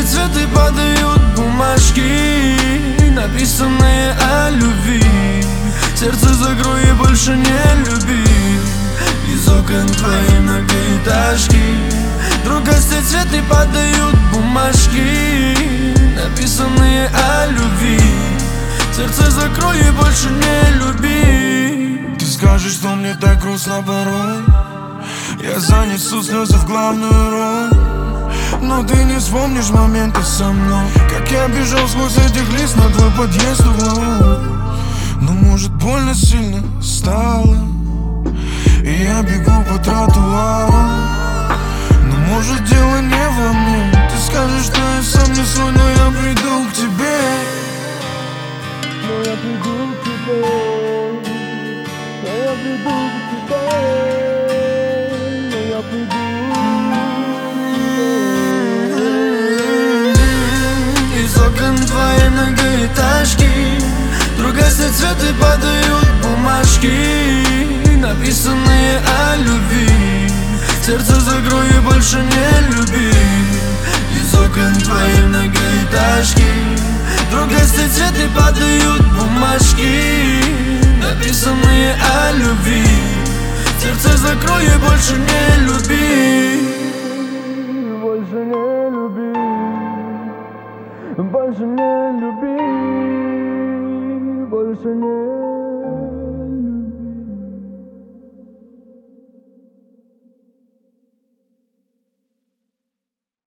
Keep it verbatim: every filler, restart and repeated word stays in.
цветы падают бумажки, написанные о любви. Сердце закрой и больше не люби. Из окон твоей многоэтажки вдруг гостят цветы, падают бумажки, написанные о любви. Сердце закрой и больше не люби. Ты скажешь, что мне так грустно порой, я занесу слезы в главную роль. Но ты не вспомнишь моменты со мной, как я бежал сквозь этих лист на твой подъезд угловой. Но может больно сильно стало, и я бегу по тротуару. Но может дело не во мне. Ты скажешь, что я сам не свой, но я приду к тебе. Но я приду к тебе. Но я приду к тебе. Но я приду. Из окон твоей многоэтажки вдруг гасят цветы, падают бумажки, написанные о любви. Сердце закрой и больше не люби. Из окон твоей многоэтажки вдруг гасят цветы, падают бумажки, написанные о любви. Сердце закрой и больше не люби. Больше не люби. Больше не люби. Больше не